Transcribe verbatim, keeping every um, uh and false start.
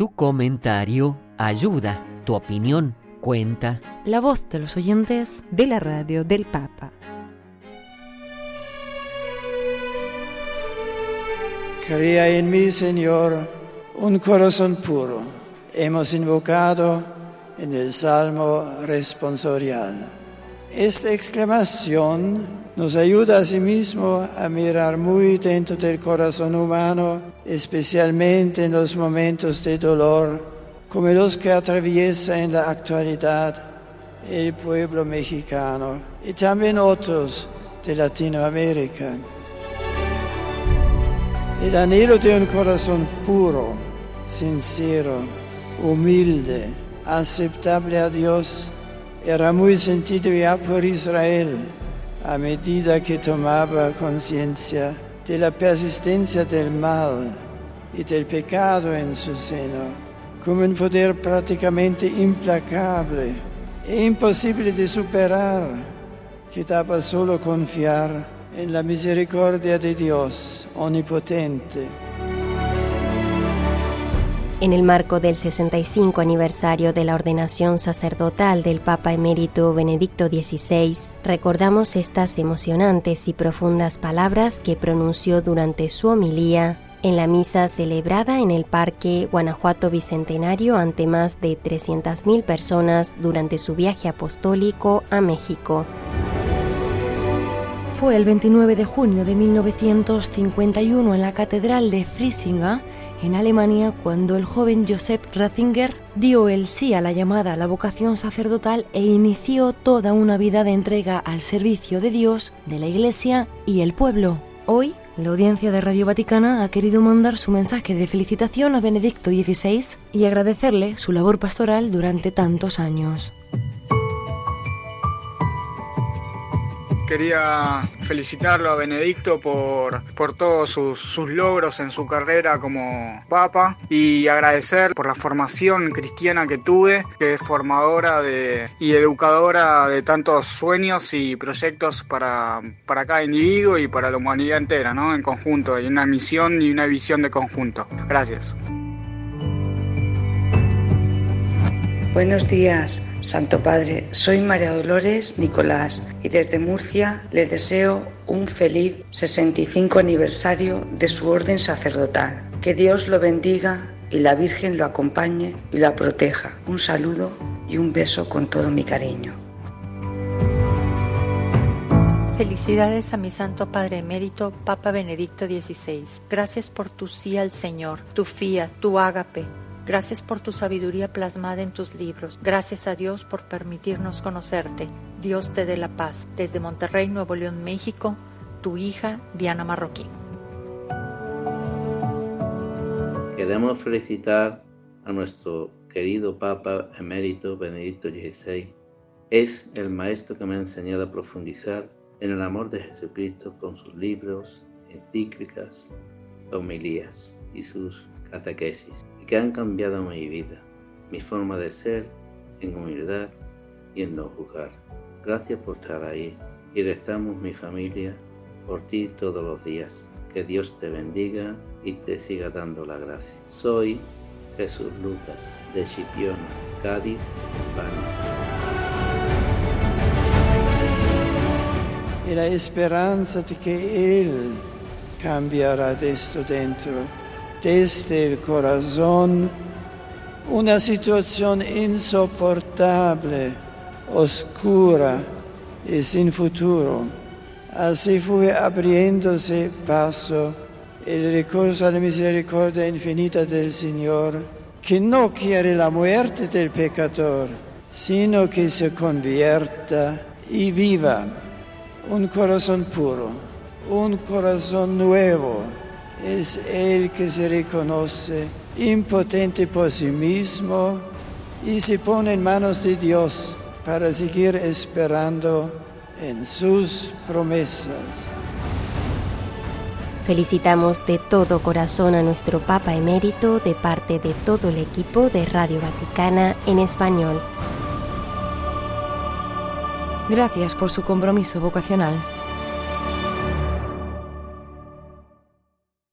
Tu comentario ayuda, tu opinión cuenta. La voz de los oyentes de la radio del Papa. Crea en mí, Señor, un corazón puro. Hemos invocado en el Salmo responsorial. Esta exclamación nos ayuda asimismo a mirar muy dentro del corazón humano, especialmente en los momentos de dolor, como los que atraviesa en la actualidad el pueblo mexicano y también otros de Latinoamérica. El anhelo de un corazón puro, sincero, humilde, aceptable a Dios, era muy sentido ya por Israel a medida que tomaba conciencia de la persistencia del mal y del pecado en su seno, como un poder prácticamente implacable e imposible de superar, que daba solo confiar en la misericordia de Dios omnipotente. En el marco del sesenta y cinco aniversario de la ordenación sacerdotal del Papa Emérito Benedicto dieciséis, recordamos estas emocionantes y profundas palabras que pronunció durante su homilía en la misa celebrada en el Parque Guanajuato Bicentenario ante más de trescientas mil personas durante su viaje apostólico a México. Fue el veintinueve de junio de mil novecientos cincuenta y uno en la Catedral de Frisinga, en Alemania, cuando el joven Joseph Ratzinger dio el sí a la llamada a la vocación sacerdotal e inició toda una vida de entrega al servicio de Dios, de la Iglesia y el pueblo. Hoy, la audiencia de Radio Vaticana ha querido mandar su mensaje de felicitación a Benedicto dieciséis y agradecerle su labor pastoral durante tantos años. Quería felicitarlo a Benedicto por, por todos sus, sus logros en su carrera como Papa y agradecer por la formación cristiana que tuve, que es formadora de, y educadora de tantos sueños y proyectos para, para cada individuo y para la humanidad entera, ¿no? En conjunto, y una misión y una visión de conjunto. Gracias. Buenos días, Santo Padre. Soy María Dolores Nicolás y desde Murcia le deseo un feliz sesenta y cinco aniversario de su orden sacerdotal. Que Dios lo bendiga y la Virgen lo acompañe y la proteja. Un saludo y un beso con todo mi cariño. Felicidades a mi Santo Padre Emérito, Papa Benedicto dieciséis. Gracias por tu sí al Señor, tu fiat, tu ágape. Gracias por tu sabiduría plasmada en tus libros. Gracias a Dios por permitirnos conocerte. Dios te dé la paz. Desde Monterrey, Nuevo León, México, tu hija Diana Marroquín. Queremos felicitar a nuestro querido Papa Emérito Benedicto dieciséis. Es el maestro que me ha enseñado a profundizar en el amor de Jesucristo con sus libros, encíclicas, homilías y sus catequesis, que han cambiado mi vida, mi forma de ser, en humildad y en no juzgar. Gracias por estar ahí y rezamos mi familia por ti todos los días. Que Dios te bendiga y te siga dando la gracia. Soy Jesús Lucas de Chipiona, Cádiz, España. Y la esperanza de que Él cambiará de esto dentro, desde el corazón, una situación insoportable, oscura y sin futuro. Así fue abriéndose paso el recurso a la misericordia infinita del Señor, que no quiere la muerte del pecador, sino que se convierta y viva. Un corazón puro, un corazón nuevo, es el que se reconoce impotente por sí mismo y se pone en manos de Dios para seguir esperando en sus promesas. Felicitamos de todo corazón a nuestro Papa Emérito de parte de todo el equipo de Radio Vaticana en español. Gracias por su compromiso vocacional.